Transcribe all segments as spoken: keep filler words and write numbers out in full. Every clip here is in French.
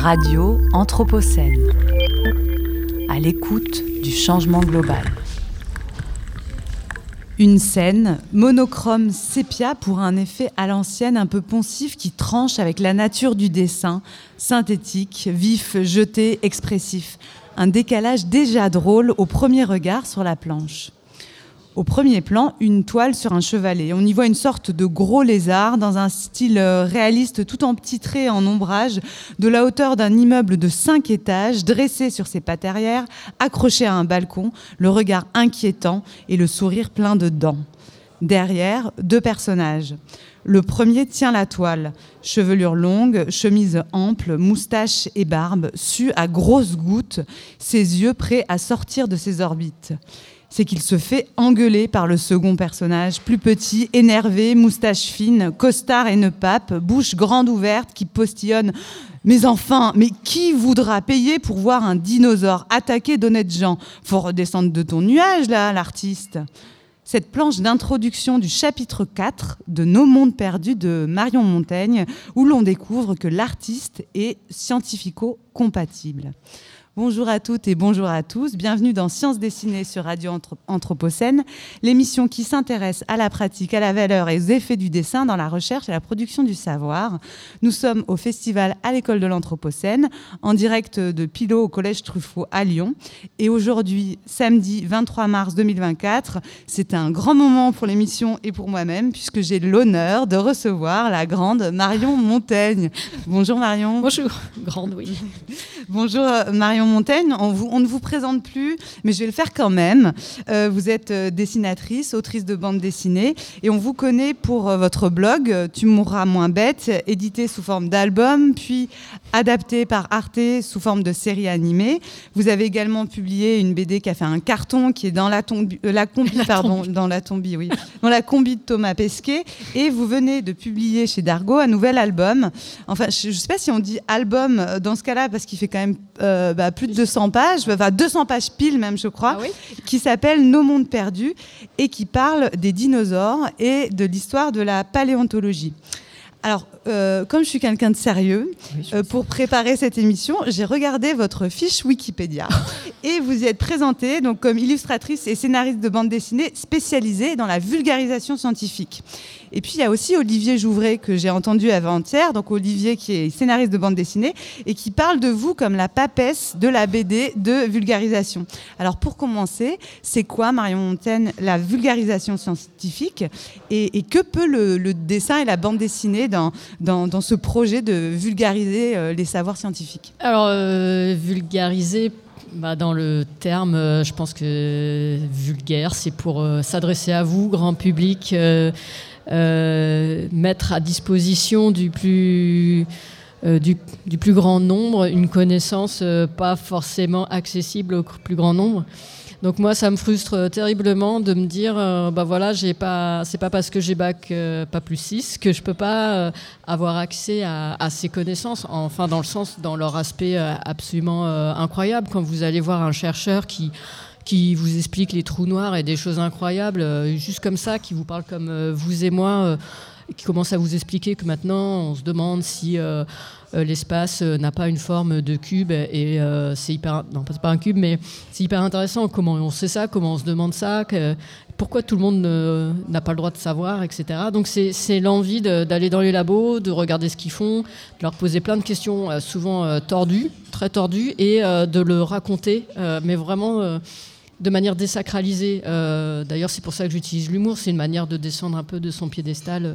Radio Anthropocène, à l'écoute du changement global. Une scène monochrome sépia pour un effet à l'ancienne un peu poncif qui tranche avec la nature du dessin, synthétique, vif, jeté, expressif. Un décalage déjà drôle au premier regard sur la planche. Au premier plan, une toile sur un chevalet. On y voit une sorte de gros lézard dans un style réaliste tout en petits traits en ombrage, de la hauteur d'un immeuble de cinq étages, dressé sur ses pattes arrière, accroché à un balcon, le regard inquiétant et le sourire plein de dents. Derrière, deux personnages. Le premier tient la toile. Chevelure longue, chemise ample, moustache et barbe, sue à grosses gouttes, ses yeux prêts à sortir de ses orbites. C'est qu'il se fait engueuler par le second personnage, plus petit, énervé, moustache fine, costard et nœud pape, bouche grande ouverte qui postillonne « Mais enfin, mais qui voudra payer pour voir un dinosaure attaquer d'honnêtes gens ? Faut redescendre de ton nuage, là, l'artiste !» Cette planche d'introduction du chapitre quatre de Nos mondes perdus de Marion Montaigne, où l'on découvre que l'artiste est scientifico-compatible. Bonjour à toutes et bonjour à tous. Bienvenue dans Sciences dessinées sur Radio Anthropocène, l'émission qui s'intéresse à la pratique, à la valeur et aux effets du dessin dans la recherche et la production du savoir. Nous sommes au festival à l'école de l'Anthropocène, en direct de Pilot au collège Truffaut à Lyon. Et aujourd'hui, samedi vingt-trois mars deux mille vingt-quatre, c'est un grand moment pour l'émission et pour moi-même, puisque j'ai l'honneur de recevoir la grande Marion Montaigne. Bonjour Marion. Bonjour, grande, oui. Bonjour Marion Montaigne, on, vous, on ne vous présente plus, mais je vais le faire quand même. Euh, vous êtes dessinatrice, autrice de bande dessinée, et on vous connaît pour euh, votre blog « Tu mourras moins bête », édité sous forme d'album, puis adapté par Arte sous forme de série animée. Vous avez également publié une B D qui a fait un carton, qui est dans la, tombi, euh, la combi, la pardon, tombi. dans la tombi, oui, dans la combi de Thomas Pesquet, et vous venez de publier chez Dargaud un nouvel album. Enfin, je ne sais pas si on dit album dans ce cas-là, parce qu'il fait quand même euh, bah, plus de deux cents pages, enfin deux cents pages pile même je crois, ah oui qui s'appelle Nos mondes perdus et qui parle des dinosaures et de l'histoire de la paléontologie. Alors, euh, comme je suis quelqu'un de sérieux, oui, euh, pour préparer cette émission, j'ai regardé votre fiche Wikipédia et vous y êtes présentée donc, comme illustratrice et scénariste de bande dessinée spécialisée dans la vulgarisation scientifique. Et puis, il y a aussi Olivier Jouvray, que j'ai entendu avant-hier, donc Olivier qui est scénariste de bande dessinée et qui parle de vous comme la papesse de la B D de vulgarisation. Alors, pour commencer, c'est quoi, Marion Montaigne, la vulgarisation scientifique et, et que peut le, le dessin et la bande dessinée dans, dans, dans ce projet de vulgariser euh, les savoirs scientifiques ? Alors, euh, vulgariser... Bah, dans le terme, euh, je pense que vulgaire, c'est pour euh, s'adresser à vous, grand public, euh, euh, mettre à disposition du plus, euh, du, du plus grand nombre une connaissance euh, pas forcément accessible au plus grand nombre. Donc moi, ça me frustre terriblement de me dire, euh, bah voilà, j'ai pas, c'est pas parce que j'ai bac euh, pas plus six que je peux pas euh, avoir accès à, à ces connaissances. Enfin, dans le sens, dans leur aspect euh, absolument euh, incroyable. Quand vous allez voir un chercheur qui qui vous explique les trous noirs et des choses incroyables, euh, juste comme ça, qui vous parle comme euh, vous et moi, euh, qui commence à vous expliquer que maintenant, on se demande si euh, euh, l'espace euh, n'a pas une forme de cube et euh, c'est hyper... Non, c'est pas un cube, mais c'est hyper intéressant. Comment on sait ça, comment on se demande ça, que, pourquoi tout le monde ne, n'a pas le droit de savoir, et cetera. Donc c'est, c'est l'envie de, d'aller dans les labos, de regarder ce qu'ils font, de leur poser plein de questions euh, souvent euh, tordues, très tordues, et euh, de le raconter, euh, mais vraiment... Euh, de manière désacralisée. Euh, d'ailleurs, c'est pour ça que j'utilise l'humour. C'est une manière de descendre un peu de son piédestal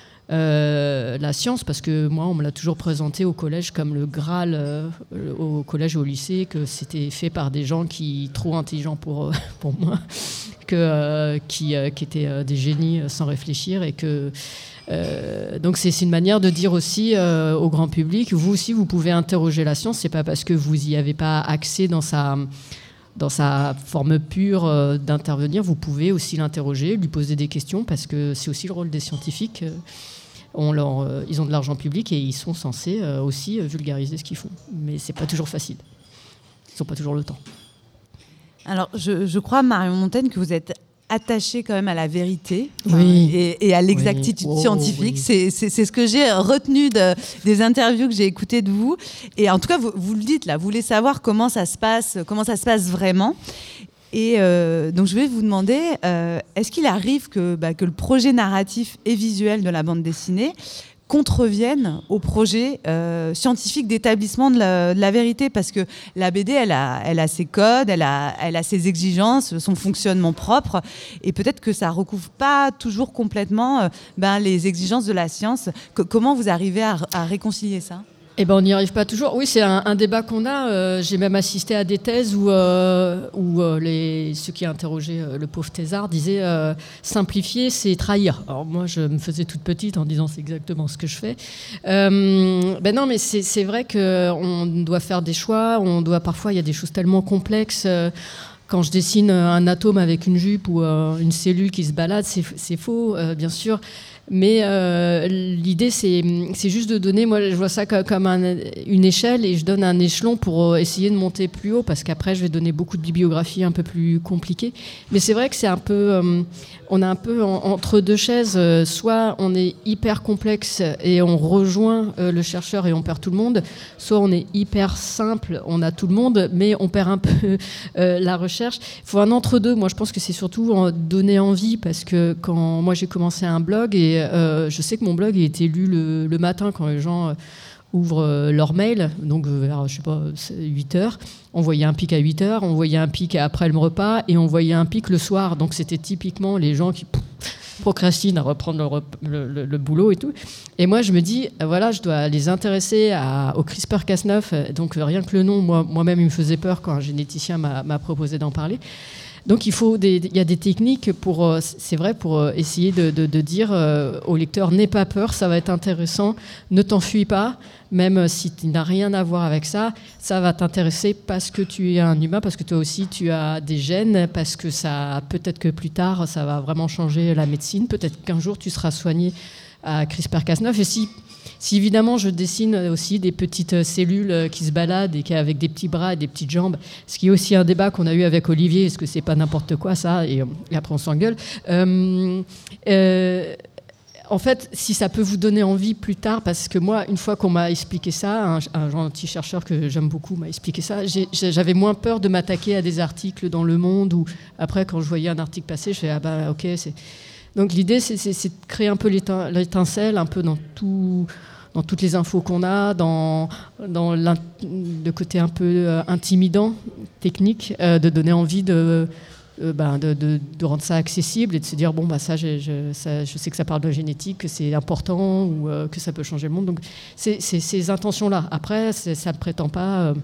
euh, la science, parce que moi, on me l'a toujours présenté au collège comme le Graal, euh, au collège et au lycée, que c'était fait par des gens qui trop intelligents pour, pour moi, que, euh, qui, euh, qui étaient euh, des génies sans réfléchir, et que... Euh, donc c'est, c'est une manière de dire aussi euh, au grand public, vous aussi, vous pouvez interroger la science. C'est pas parce que vous y avez pas accès dans sa... dans sa forme pure euh, d'intervenir, vous pouvez aussi l'interroger, lui poser des questions, parce que c'est aussi le rôle des scientifiques. Euh, on leur, euh, ils ont de l'argent public et ils sont censés euh, aussi euh, vulgariser ce qu'ils font. Mais c'est pas toujours facile. Ils n'ont pas toujours le temps. Alors, je, je crois, Marion Montaigne, que vous êtes attaché quand même à la vérité oui. et, et à l'exactitude oui. oh, scientifique. Oui. C'est, c'est, c'est ce que j'ai retenu de, des interviews que j'ai écoutées de vous. Et en tout cas, vous, vous le dites là, vous voulez savoir comment ça se passe, comment ça se passe vraiment. Et euh, donc, je vais vous demander, euh, est-ce qu'il arrive que, bah, que le projet narratif et visuel de la bande dessinée contreviennent au projet euh, scientifique d'établissement de la, de la vérité, parce que la B D, elle a, elle a ses codes, elle a, elle a ses exigences, son fonctionnement propre, et peut-être que ça recouvre pas toujours complètement euh, ben, les exigences de la science. Que, comment vous arrivez à, à réconcilier ça ? Eh ben, on n'y arrive pas toujours. Oui, c'est un, un débat qu'on a. Euh, j'ai même assisté à des thèses où, euh, où euh, les, ceux qui interrogeaient euh, le pauvre thésard disaient euh, simplifier, c'est trahir. Alors moi, je me faisais toute petite en disant c'est exactement ce que je fais. Euh, ben non, mais c'est, c'est vrai qu'on doit faire des choix. On doit parfois, il y a des choses tellement complexes. Euh, Quand je dessine un atome avec une jupe ou euh, une cellule qui se balade, c'est, c'est faux, euh, bien sûr. Mais euh, l'idée, c'est, c'est juste de donner, moi je vois ça comme un, une échelle, et je donne un échelon pour essayer de monter plus haut, parce qu'après je vais donner beaucoup de bibliographie un peu plus compliquée. Mais c'est vrai que c'est un peu, euh, on est un peu en, entre deux chaises, euh, soit on est hyper complexe et on rejoint euh, le chercheur et on perd tout le monde, soit on est hyper simple, on a tout le monde, mais on perd un peu euh, la recherche. Il faut un entre-deux. Moi je pense que c'est surtout donner envie, parce que quand moi j'ai commencé un blog, et Euh, je sais que mon blog a été lu le, le matin quand les gens euh, ouvrent euh, leur mail, donc euh, vers, je sais pas, huit heures. On voyait un pic à huit heures, on voyait un pic après le repas, et on voyait un pic le soir. Donc c'était typiquement les gens qui pff, procrastinent à reprendre le, rep- le, le, le boulot et tout. Et moi, je me dis, euh, voilà, je dois les intéresser à, au CRISPR Cas neuf. Donc euh, rien que le nom, moi, moi-même, il me faisait peur quand un généticien m'a, m'a proposé d'en parler. Donc il faut des, il y a des techniques pour, c'est vrai, pour essayer de, de, de dire euh, au lecteur, n'aie pas peur, ça va être intéressant, ne t'enfuis pas, même si tu n'as rien à voir avec ça, ça va t'intéresser parce que tu es un humain, parce que toi aussi tu as des gènes, parce que ça, peut-être que plus tard ça va vraiment changer la médecine, peut-être qu'un jour tu seras soigné à CRISPR Cas neuf. Et si Si évidemment je dessine aussi des petites cellules qui se baladent et qui avec des petits bras et des petites jambes, ce qui est aussi un débat qu'on a eu avec Olivier, est-ce que c'est pas n'importe quoi ça, et, et après on s'engueule. Euh, euh, en fait, si ça peut vous donner envie plus tard, parce que moi, une fois qu'on m'a expliqué ça, un, un gentil chercheur que j'aime beaucoup m'a expliqué ça, j'ai, j'avais moins peur de m'attaquer à des articles dans Le Monde, ou après quand je voyais un article passer, je fais ah bah ok, c'est... Donc l'idée, c'est, c'est, c'est de créer un peu l'étin, l'étincelle, un peu dans, tout, dans toutes les infos qu'on a, dans, dans le côté un peu euh, intimidant, technique, euh, de donner envie de, euh, ben, de, de, de rendre ça accessible et de se dire, bon, bah, ça, je, je, ça, je sais que ça parle de génétique, que c'est important, ou euh, que ça peut changer le monde. Donc c'est, c'est ces intentions-là. Après, c'est, ça ne prétend pas... Euh,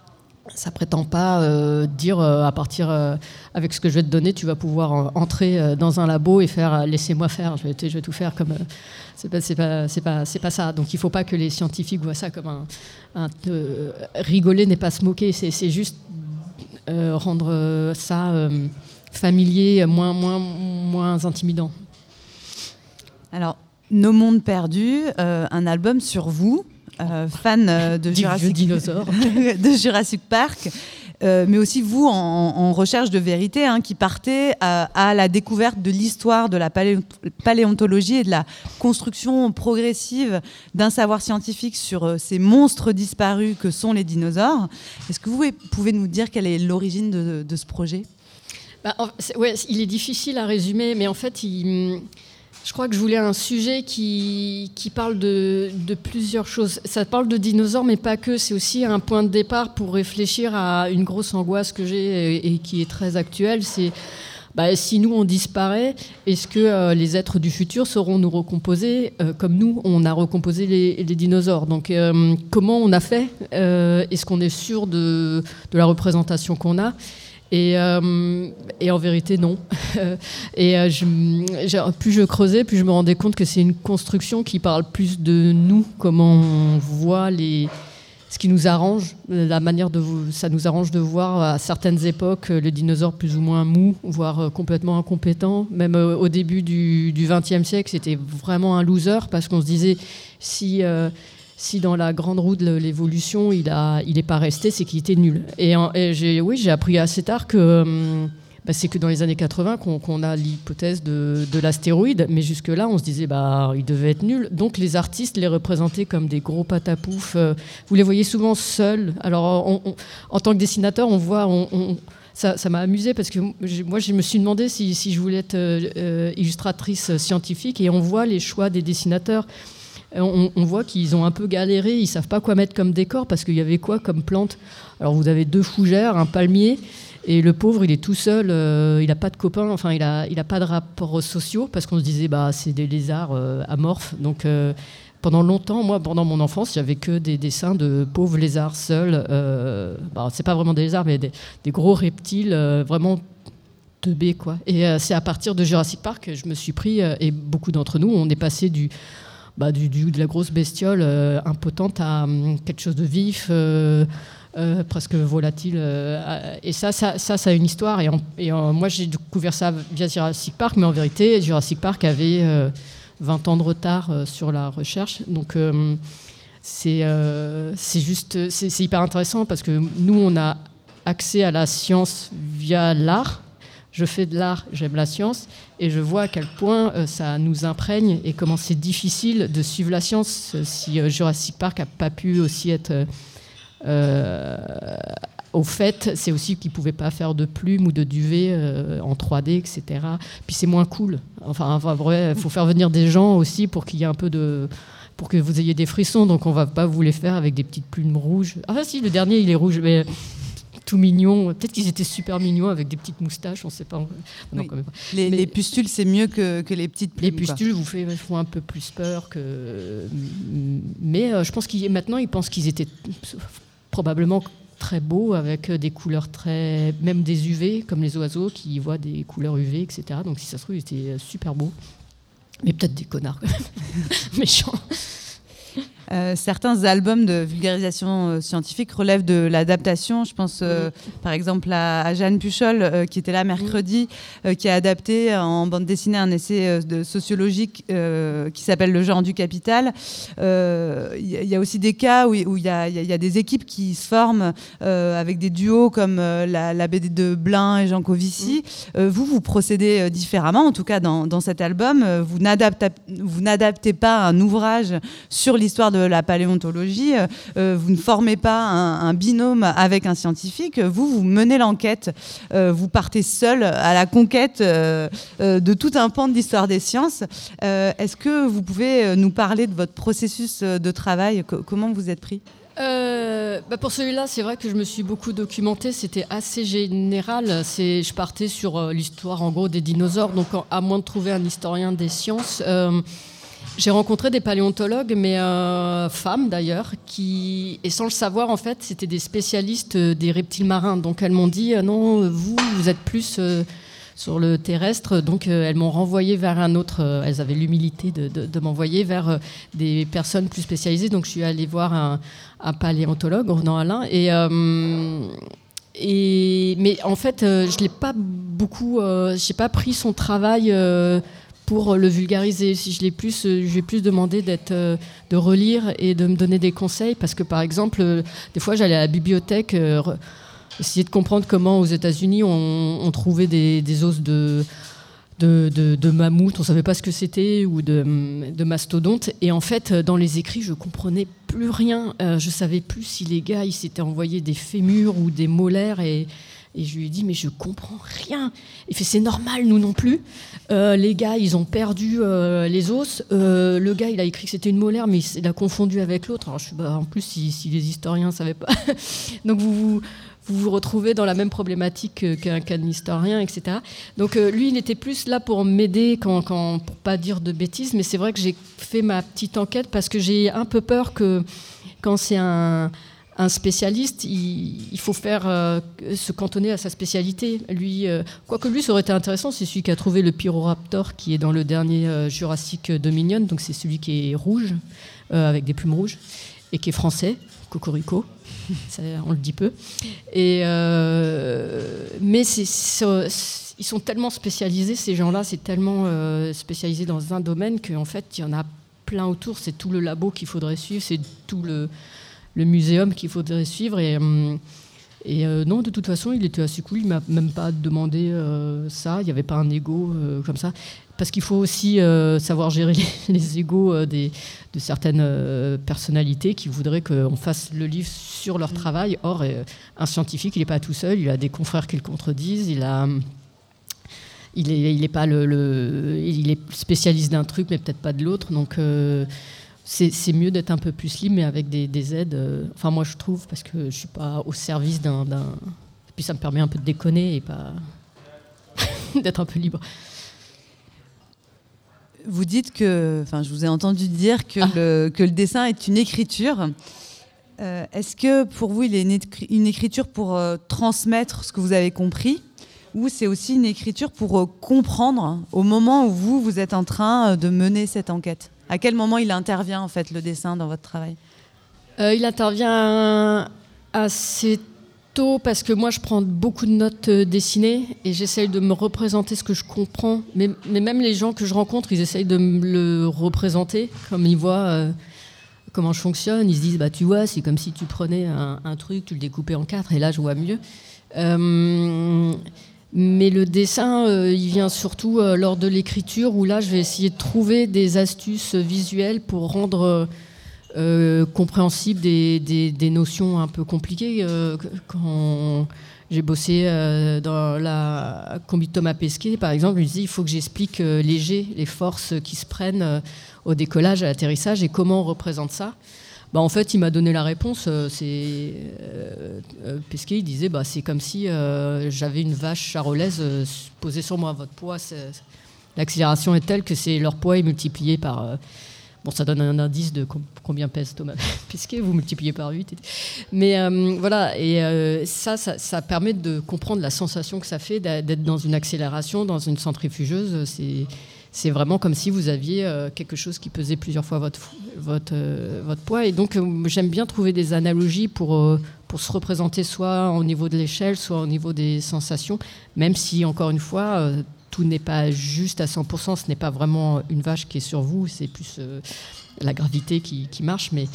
Ça prétend pas euh, dire euh, à partir euh, avec ce que je vais te donner, tu vas pouvoir euh, entrer euh, dans un labo et faire euh, laissez-moi faire, je vais, je vais tout faire comme euh, c'est pas c'est pas c'est pas c'est pas ça. Donc il faut pas que les scientifiques voient ça comme un, un euh, rigoler n'est pas se moquer, c'est c'est juste euh, rendre euh, ça euh, familier, moins moins moins intimidant. Alors, Nos mondes perdus, euh, un album sur vous. Euh, fan euh, de, Jurassic... de Jurassic Park, euh, mais aussi vous en, en recherche de vérité, hein, qui partez à, à la découverte de l'histoire de la palé- paléontologie et de la construction progressive d'un savoir scientifique sur euh, ces monstres disparus que sont les dinosaures. Est-ce que vous pouvez nous dire quelle est l'origine de, de ce projet ? Bah, ouais, il est difficile à résumer, mais en fait, il... Je crois que je voulais un sujet qui, qui parle de, de plusieurs choses. Ça parle de dinosaures, mais pas que. C'est aussi un point de départ pour réfléchir à une grosse angoisse que j'ai et, et qui est très actuelle. C'est bah, si nous, on disparaît, est-ce que euh, les êtres du futur sauront nous recomposer euh, comme nous, on a recomposé les, les dinosaures. Donc, euh, comment on a fait euh, Est-ce qu'on est sûr de, de la représentation qu'on a ? Et, euh, et en vérité, non. et euh, je, plus je creusais, plus je me rendais compte que c'est une construction qui parle plus de nous, comment on voit les, ce qui nous arrange, la manière de ça nous arrange de voir à certaines époques les dinosaures plus ou moins mous, voire complètement incompétents. Même au début du vingtième siècle, c'était vraiment un loser parce qu'on se disait si euh, Si dans la grande roue de l'évolution, il a, il n'est pas resté, c'est qu'il était nul. Et, et j'ai, oui, j'ai appris assez tard que, bah, c'est que dans les années quatre-vingts qu'on, qu'on a l'hypothèse de, de l'astéroïde, mais jusque-là, on se disait bah, il devait être nul. Donc les artistes les représentaient comme des gros patapouf. Euh, vous les voyez souvent seuls. Alors, on, on, en tant que dessinateur, on voit... On, on, ça, ça m'a amusé parce que moi, je me suis demandé si, si je voulais être euh, illustratrice scientifique, et on voit les choix des dessinateurs. On, on voit qu'ils ont un peu galéré, ils ne savent pas quoi mettre comme décor, parce qu'il y avait quoi comme plante. Alors vous avez deux fougères, un palmier, et le pauvre il est tout seul, euh, il n'a pas de copains, enfin il n'a il a pas de rapports sociaux, parce qu'on se disait bah, c'est des lézards euh, amorphes. Donc euh, pendant longtemps, moi pendant mon enfance, j'avais que des dessins de pauvres lézards seuls, euh, bah, c'est pas vraiment des lézards, mais des, des gros reptiles, euh, vraiment teubés quoi. Et euh, c'est à partir de Jurassic Park que je me suis pris, euh, et beaucoup d'entre nous, on est passé du... Bah, du, du, de la grosse bestiole euh, impotente à um, quelque chose de vif, euh, euh, presque volatile. Euh, et ça, ça, ça, ça a une histoire. Et, en, et en, moi, j'ai découvert ça via Jurassic Park, mais en vérité, Jurassic Park avait euh, vingt ans de retard euh, sur la recherche. Donc, euh, c'est, euh, c'est juste, c'est, c'est hyper intéressant parce que nous, on a accès à la science via l'art. Je fais de l'art, j'aime la science, et je vois à quel point euh, ça nous imprègne et comment c'est difficile de suivre la science. Si euh, Jurassic Park n'a pas pu aussi être euh, au fait, c'est aussi qu'il ne pouvait pas faire de plumes ou de duvet euh, en trois D, et cetera. Puis c'est moins cool. Enfin, enfin vrai, il faut faire venir des gens aussi pour qu'il y ait un peu de... pour que vous ayez des frissons, donc on ne va pas vous les faire avec des petites plumes rouges. Ah si, le dernier, il est rouge, mais... tout mignon. Peut-être qu'ils étaient super mignons avec des petites moustaches, on ne sait pas. Non, oui. quand même pas. Les, les pustules, c'est mieux que, que les petites plumes. Les pustules vous fait, font un peu plus peur que. Mais euh, je pense qu'ils maintenant ils pensent qu'ils étaient probablement très beaux avec des couleurs très, même des U V comme les oiseaux qui voient des couleurs U V, et cetera. Donc si ça se trouve, ils étaient super beaux. Mais peut-être des connards méchants. Euh, certains albums de vulgarisation euh, scientifique relèvent de l'adaptation. Je pense euh, oui. par exemple à, à Jeanne Puchol, euh, qui était là mercredi, euh, qui a adapté en bande dessinée un essai euh, de sociologique euh, qui s'appelle Le genre du capital. Il euh, y, y a aussi des cas où il y, y, y a des équipes qui se forment euh, avec des duos comme euh, la, la B D de Blin et Jean Covici. Oui. Euh, vous, vous procédez euh, différemment, en tout cas dans, dans cet album. Euh, vous, n'adaptez, vous n'adaptez pas un ouvrage sur l'histoire de de la paléontologie, euh, vous ne formez pas un, un binôme avec un scientifique, vous, vous menez l'enquête, euh, vous partez seul à la conquête euh, euh, de tout un pan de l'histoire des sciences. Euh, est-ce que vous pouvez nous parler de votre processus de travail, Co- comment vous êtes pris ? Euh, bah pour celui-là, c'est vrai que je me suis beaucoup documentée. C'était assez général. C'est, je partais sur euh, l'histoire, en gros, des dinosaures. Donc, à moins de trouver un historien des sciences... Euh, J'ai rencontré des paléontologues, mais euh, femmes d'ailleurs, qui, et sans le savoir en fait, c'était des spécialistes des reptiles marins. Donc elles m'ont dit euh, non, vous, vous êtes plus euh, sur le terrestre. Donc euh, elles m'ont renvoyé vers un autre. Euh, elles avaient l'humilité de, de, de m'envoyer vers euh, des personnes plus spécialisées. Donc je suis allée voir un, un paléontologue, Renan Alain, et euh, et mais en fait, euh, je l'ai pas beaucoup. Euh, j'ai pas pris son travail. Euh, pour le vulgariser. Si je l'ai plus, je lui ai plus demandé d'être, euh, de relire et de me donner des conseils, parce que par exemple, euh, des fois j'allais à la bibliothèque euh, re, essayer de comprendre comment aux États-Unis on, on trouvait des, des os de, de, de, de mammouth, on savait pas ce que c'était, ou de, de mastodonte, et en fait dans les écrits je comprenais plus rien, euh, je savais plus si les gars ils s'étaient envoyés des fémurs ou des molaires, et Et je lui ai dit, mais je comprends rien. Il fait, c'est normal, nous non plus. Euh, les gars, ils ont perdu euh, les os. Euh, le gars, il a écrit que c'était une molaire, mais il a confondu avec l'autre. Alors, je suis, bah, en plus, si, si les historiens ne savaient pas. Donc, vous, vous vous vous retrouvez dans la même problématique qu'un, qu'un historien, et cetera. Donc, euh, lui, il était plus là pour m'aider, quand, quand, pour ne pas dire de bêtises. Mais c'est vrai que j'ai fait ma petite enquête parce que j'ai un peu peur que quand c'est un... Un spécialiste, il, il faut faire euh, se cantonner à sa spécialité. Lui, euh, quoique lui, ça aurait été intéressant, c'est celui qui a trouvé le Pyroraptor, qui est dans le dernier euh, Jurassic Dominion, donc c'est celui qui est rouge, euh, avec des plumes rouges, et qui est français, Cocorico, ça, on le dit peu. Et, euh, mais c'est, c'est, ils sont tellement spécialisés, ces gens-là, c'est tellement euh, spécialisé dans un domaine qu'en fait, il y en a plein autour. C'est tout le labo qu'il faudrait suivre, c'est tout le... le muséum qu'il faudrait suivre, et, Et euh, non, de toute façon, il était assez cool. Il m'a même pas demandé euh, ça. Il n'y avait pas un ego euh, comme ça. Parce qu'il faut aussi euh, savoir gérer les, les égos euh, des, de certaines euh, personnalités qui voudraient qu'on fasse le livre sur leur travail. Or, euh, un scientifique, il n'est pas tout seul. Il a des confrères qui le contredisent. Il a... Il est, il est pas le, le, il est spécialiste d'un truc, mais peut-être pas de l'autre. Donc, euh, c'est, c'est mieux d'être un peu plus libre, mais avec des, des aides. Euh, enfin, moi, je trouve, parce que je suis pas au service d'un, d'un... Puis ça me permet un peu de déconner et pas d'être un peu libre. Vous dites que, enfin, je vous ai entendu dire que, ah. le, que le dessin est une écriture. Euh, est-ce que pour vous, il est une, une écriture pour euh, transmettre ce que vous avez compris? Ou c'est aussi une écriture pour euh, comprendre au moment où vous, vous êtes en train euh, de mener cette enquête? À quel moment il intervient, en fait, le dessin dans votre travail? euh, Il intervient assez tôt parce que moi, je prends beaucoup de notes euh, dessinées et j'essaye de me représenter ce que je comprends. Mais, mais même les gens que je rencontre, ils essayent de me le représenter, comme ils voient euh, comment je fonctionne. Ils se disent, bah, tu vois, c'est comme si tu prenais un, un truc, tu le découpais en quatre, et là, je vois mieux. Euh, Mais le dessin, euh, il vient surtout euh, lors de l'écriture, où là, je vais essayer de trouver des astuces visuelles pour rendre euh, compréhensibles des, des, des notions un peu compliquées. Euh, quand j'ai bossé euh, dans la combi de Thomas Pesquet, par exemple, je me dis il faut que j'explique euh, les jets, les forces qui se prennent euh, au décollage, à l'atterrissage, et comment on représente ça. Bah, en fait, il m'a donné la réponse. Euh, c'est, euh, euh, Pesquet, il disait bah, c'est comme si euh, j'avais une vache charolaise euh, posée sur moi. Votre poids, c'est, l'accélération est telle que c'est leur poids est multiplié par... Euh, bon, ça donne un indice de com- combien pèse Thomas Pesquet, vous multipliez par huit. Et, mais euh, voilà, et euh, ça, ça, ça permet de comprendre la sensation que ça fait d'être dans une accélération, dans une centrifugeuse. C'est... C'est vraiment comme si vous aviez euh, quelque chose qui pesait plusieurs fois votre, votre, euh, votre poids. Et donc, euh, j'aime bien trouver des analogies pour, euh, pour se représenter soit au niveau de l'échelle, soit au niveau des sensations, même si, encore une fois, euh, tout n'est pas juste à cent pour cent. Ce n'est pas vraiment une vache qui est sur vous, c'est plus euh, la gravité qui, qui marche. Mais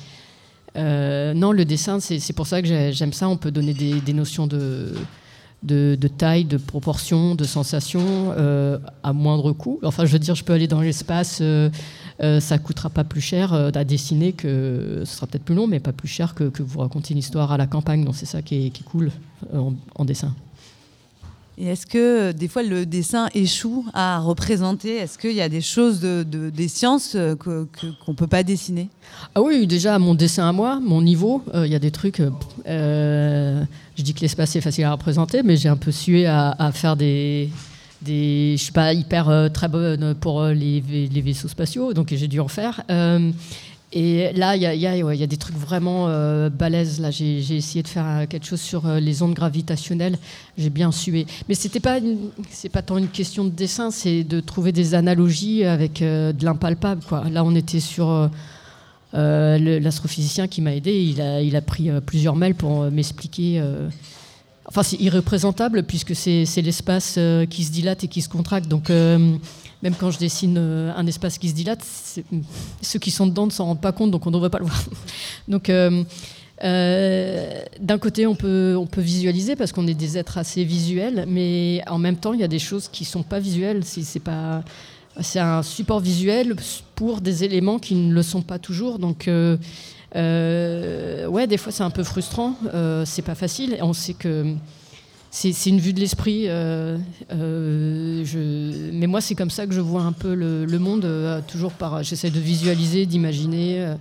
euh, non, le dessin, c'est, c'est pour ça que j'aime ça. On peut donner des, des notions de... De, de taille, de proportion, de sensation euh, à moindre coût. Enfin, je veux dire, je peux aller dans l'espace, euh, euh, ça ne coûtera pas plus cher euh, à dessiner, que ce sera peut-être plus long, mais pas plus cher que, que vous raconter une histoire à la campagne. Donc c'est ça qui est, qui est cool euh, en, en dessin. Et est-ce que des fois le dessin échoue à représenter? Est-ce qu'il y a des choses de, de, des sciences que, que, qu'on ne peut pas dessiner? Ah oui, déjà mon dessin à moi, mon niveau, il euh, y a des trucs... Euh, je dis que l'espace est facile à représenter, mais j'ai un peu sué à, à faire des... des je ne suis pas hyper euh, très bonne pour euh, les, les vaisseaux spatiaux, donc j'ai dû en faire. Euh, Et là, il y, y, ouais, y a des trucs vraiment euh, balèzes. Là, j'ai, j'ai essayé de faire quelque chose sur euh, les ondes gravitationnelles. J'ai bien sué. Mais c'était pas une, c'est pas tant une question de dessin, c'est de trouver des analogies avec euh, de l'impalpable, quoi. Là, on était sur euh, euh, le, l'astrophysicien qui m'a aidé. Il a, il a pris euh, plusieurs mails pour euh, m'expliquer. Euh, enfin, c'est irreprésentable puisque c'est, c'est l'espace euh, qui se dilate et qui se contracte. Donc euh, même quand je dessine euh, un espace qui se dilate, ceux qui sont dedans ne s'en rendent pas compte, donc on ne devrait pas le voir. Donc, euh, euh, d'un côté, on peut, on peut visualiser parce qu'on est des êtres assez visuels, mais en même temps, il y a des choses qui ne sont pas visuelles. C'est, c'est, pas, c'est un support visuel pour des éléments qui ne le sont pas toujours. Donc, euh, euh, ouais, des fois, c'est un peu frustrant. Euh, c'est pas facile. On sait que... C'est, c'est une vue de l'esprit, euh, euh, je, mais moi c'est comme ça que je vois un peu le, le monde, euh, toujours par, j'essaie de visualiser, d'imaginer,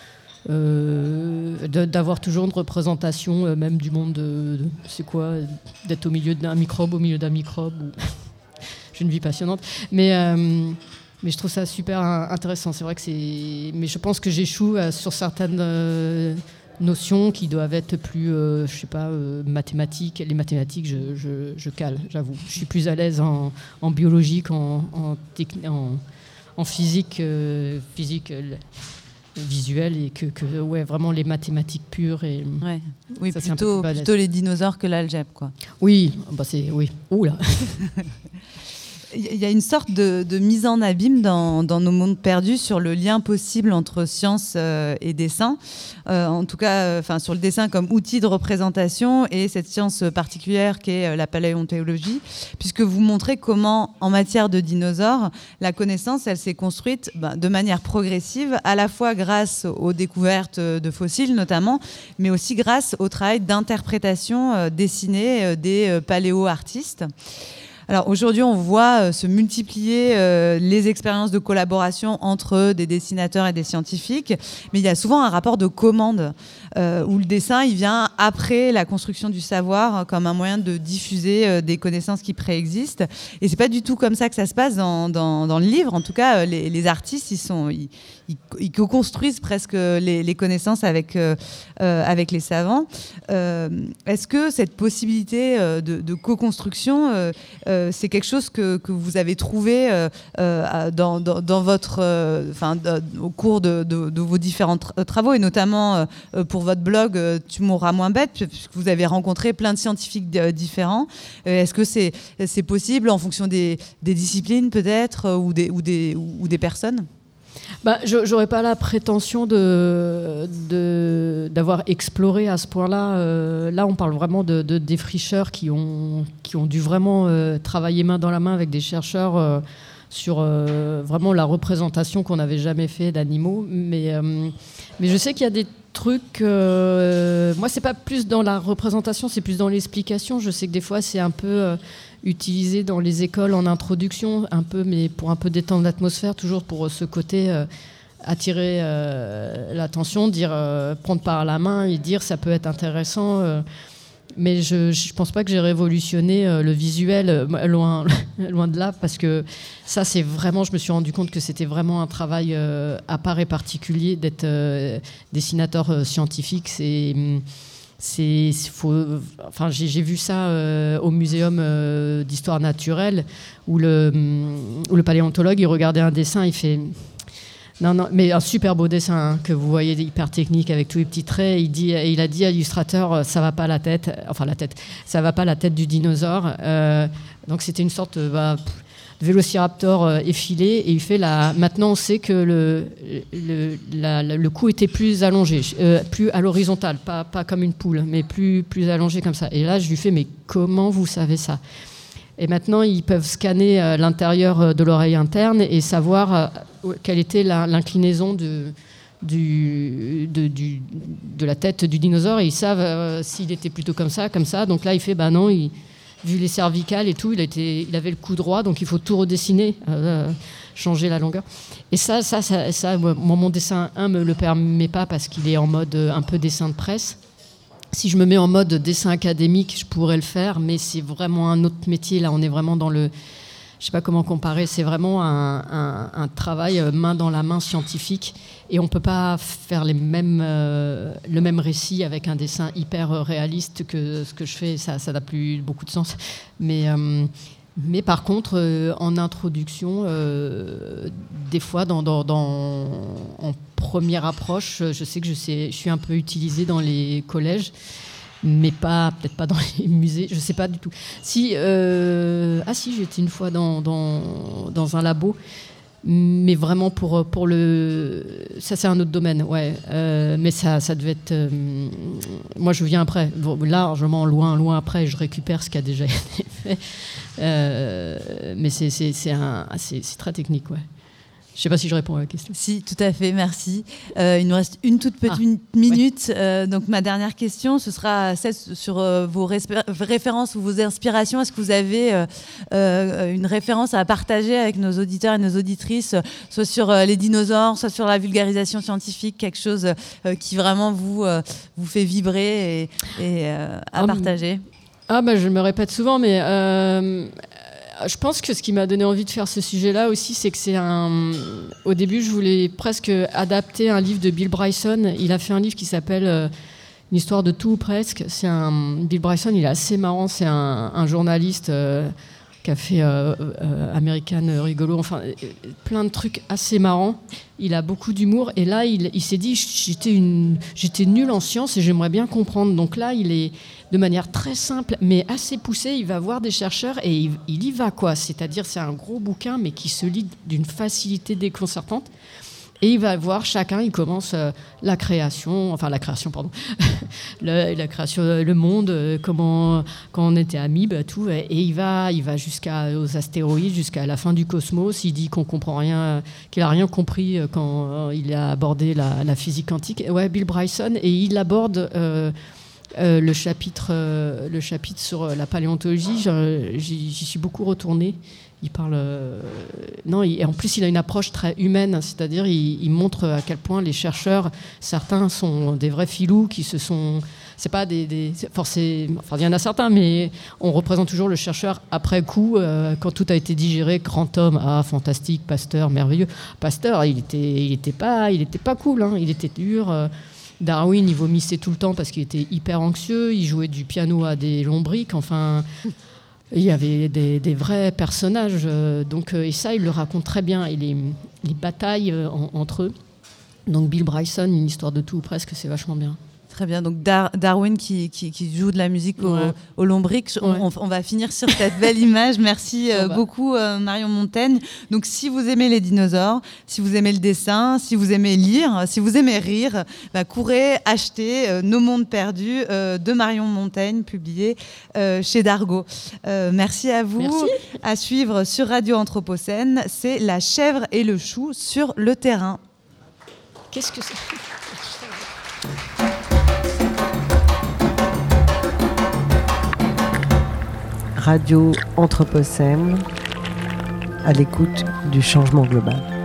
euh, de, d'avoir toujours une représentation euh, même du monde, de, de, c'est quoi, d'être au milieu d'un microbe, au milieu d'un microbe. Ou... J'ai une vie passionnante, mais, euh, mais je trouve ça super intéressant. C'est vrai que c'est, mais je pense que j'échoue euh, sur certaines... Euh, notions qui doivent être plus, euh, je sais pas, euh, mathématiques. Les mathématiques, je, je, je cale, j'avoue. Je suis plus à l'aise en, en biologie qu'en en, techni- en, en physique, euh, physique euh, visuelle, et que, que ouais, vraiment les mathématiques pures. Et, ouais. Oui, ça, plutôt, plutôt les dinosaures que l'algèbre, quoi. Oui, bah c'est, oui. Ouh là. Il y a une sorte de, de mise en abîme dans, dans nos mondes perdus sur le lien possible entre science euh, et dessin. Euh, en tout cas, enfin, euh, sur le dessin comme outil de représentation et cette science particulière qu'est euh, la paléontologie, puisque vous montrez comment, en matière de dinosaures, la connaissance, elle s'est construite ben, de manière progressive, à la fois grâce aux découvertes de fossiles notamment, mais aussi grâce au travail d'interprétation euh, dessinée euh, des euh, paléo-artistes. Alors aujourd'hui, on voit euh, se multiplier euh, les expériences de collaboration entre des dessinateurs et des scientifiques, mais il y a souvent un rapport de commande euh, où le dessin il vient après la construction du savoir euh, comme un moyen de diffuser euh, des connaissances qui préexistent. Et c'est pas du tout comme ça que ça se passe dans, dans, dans le livre. En tout cas, euh, les, les artistes, ils sont, ils, ils, ils co-construisent presque les, les connaissances avec euh, euh, avec les savants. Euh, est-ce que cette possibilité euh, de, de co-construction euh, euh, c'est quelque chose que, que vous avez trouvé euh, euh, dans, dans, dans votre, euh, enfin, de, au cours de, de, de vos différents tra- travaux, et notamment euh, pour votre blog euh, Tu mourras moins bête, puisque vous avez rencontré plein de scientifiques d- différents. Euh, est-ce que c'est, c'est possible en fonction des, des disciplines peut-être, ou des, ou des, ou des personnes ? Bah, je n'aurais pas la prétention de, de, d'avoir exploré à ce point-là. Euh, là, on parle vraiment de, de défricheurs qui ont, qui ont dû vraiment euh, travailler main dans la main avec des chercheurs euh, sur euh, vraiment la représentation qu'on n'avait jamais fait d'animaux. Mais, euh, mais je sais qu'il y a des trucs... Euh, moi, c'est pas plus dans la représentation, c'est plus dans l'explication. Je sais que des fois, c'est un peu... Euh, utilisé dans les écoles en introduction, un peu, mais pour un peu détendre l'atmosphère, toujours pour ce côté euh, attirer euh, l'attention, dire, euh, prendre par la main et dire ça peut être intéressant. Euh, mais je ne pense pas que j'ai révolutionné euh, le visuel, euh, loin, loin de là, parce que ça, c'est vraiment, je me suis rendu compte que c'était vraiment un travail euh, à part et particulier d'être euh, dessinateur euh, scientifique. C'est... C'est, faut, enfin, j'ai, j'ai vu ça euh, au muséum euh, d'histoire naturelle où le, où le paléontologue il regardait un dessin, il fait non non mais un super beau dessin hein, que vous voyez hyper technique avec tous les petits traits. Il dit, il a dit à l'illustrateur ça va pas la tête, enfin la tête, ça va pas la tête du dinosaure. Euh, donc c'était une sorte bah, de vélociraptor euh, effilé et il fait la. Maintenant on sait que le le, la, la, le cou était plus allongé, euh, plus à l'horizontale, pas pas comme une poule, mais plus plus allongé comme ça. Et là je lui fais mais comment vous savez ça ? Et maintenant ils peuvent scanner euh, l'intérieur de l'oreille interne et savoir euh, quelle était la, l'inclinaison de Du, de, du, de la tête du dinosaure et ils savent euh, s'il était plutôt comme ça, comme ça. Donc là, il fait, bah non, il, vu les cervicales et tout, il, a été, il avait le cou droit, donc il faut tout redessiner, euh, changer la longueur. Et ça, ça, ça, ça moi, mon dessin un me le permet pas parce qu'il est en mode un peu dessin de presse. Si je me mets en mode dessin académique, je pourrais le faire, mais c'est vraiment un autre métier. Là, on est vraiment dans le... Je ne sais pas comment comparer, c'est vraiment un, un, un travail main dans la main scientifique et on ne peut pas faire les mêmes, euh, le même récit avec un dessin hyper réaliste que ce que je fais, ça n'a plus beaucoup de sens. Mais, euh, mais par contre, euh, en introduction, euh, des fois, dans, dans, dans, en première approche, je sais que je, sais, je suis un peu utilisée dans les collèges, mais pas peut-être pas dans les musées, je sais pas du tout. Si euh, ah si, j'étais une fois dans dans dans un labo, mais vraiment pour pour le ça c'est un autre domaine, ouais. Euh, mais ça ça devait être. Euh, moi je viens après, largement loin loin après, je récupère ce qui a déjà été fait. Euh, mais c'est c'est c'est un c'est, c'est très technique, ouais. Je ne sais pas si je réponds à la question. Si, tout à fait, merci. Euh, il nous reste une toute petite ah, minute. Ouais. Euh, donc, ma dernière question, ce sera celle sur euh, vos resp- références ou vos inspirations. Est-ce que vous avez euh, euh, une référence à partager avec nos auditeurs et nos auditrices, soit sur euh, les dinosaures, soit sur la vulgarisation scientifique, quelque chose euh, qui vraiment vous, euh, vous fait vibrer et, et euh, à ah, partager? Ah, bah, je me répète souvent, mais... Euh Je pense que ce qui m'a donné envie de faire ce sujet-là aussi, c'est que c'est un... Au début, je voulais presque adapter un livre de Bill Bryson. Il a fait un livre qui s'appelle euh, Une histoire de tout ou presque. C'est un... Bill Bryson, il est assez marrant. C'est un, un journaliste euh, qui a fait euh, euh, American Rigolo, enfin euh, plein de trucs assez marrants. Il a beaucoup d'humour et là il, il s'est dit j'étais, une, j'étais nul en sciences et j'aimerais bien comprendre. Donc là il est de manière très simple mais assez poussée, il va voir des chercheurs et il, il y va quoi. C'est-à-dire c'est un gros bouquin mais qui se lit d'une facilité déconcertante. Et il va voir chacun, il commence euh, la création, enfin la création, pardon, le, la création, le monde, euh, comment, quand on était amibe, tout, et, et il va, il va jusqu'aux astéroïdes, jusqu'à la fin du cosmos. Il dit qu'on comprend rien, qu'il a rien compris quand euh, il a abordé la, la physique quantique. Et ouais, Bill Bryson, et il aborde euh, euh, le chapitre, euh, le chapitre sur la paléontologie. J'y, j'y suis beaucoup retournée. Il parle. Euh, non, il, et en plus, il a une approche très humaine, c'est-à-dire il, il montre à quel point les chercheurs, certains sont des vrais filous qui se sont. C'est pas des. des forcément, enfin, il y en a certains, mais on représente toujours le chercheur après coup, euh, quand tout a été digéré. Grand homme, ah, fantastique, Pasteur, merveilleux. Pasteur, il était, il était pas, il était pas cool, hein, il était dur. Euh, Darwin, il vomissait tout le temps parce qu'il était hyper anxieux. Il jouait du piano à des lombrics. Enfin. Il y avait des, des vrais personnages, euh, donc, euh, et ça, il le raconte très bien. Et les, les batailles euh, en, entre eux. Donc Bill Bryson, une histoire de tout ou presque, c'est vachement bien. Très bien. Donc Dar- Darwin qui, qui, qui joue de la musique au, ouais. au lombric. On, ouais. on, on va finir sur cette belle image. Merci euh, beaucoup euh, Marion Montaigne. Donc si vous aimez les dinosaures, si vous aimez le dessin, si vous aimez lire, si vous aimez rire, bah, courez acheter euh, Nos mondes perdus euh, de Marion Montaigne, publié euh, chez Dargaud. Euh, merci à vous. Merci. À suivre sur Radio Anthropocène, c'est La chèvre et le chou sur le terrain. Qu'est-ce que c'est ? Radio Anthropocène, à l'écoute du changement global.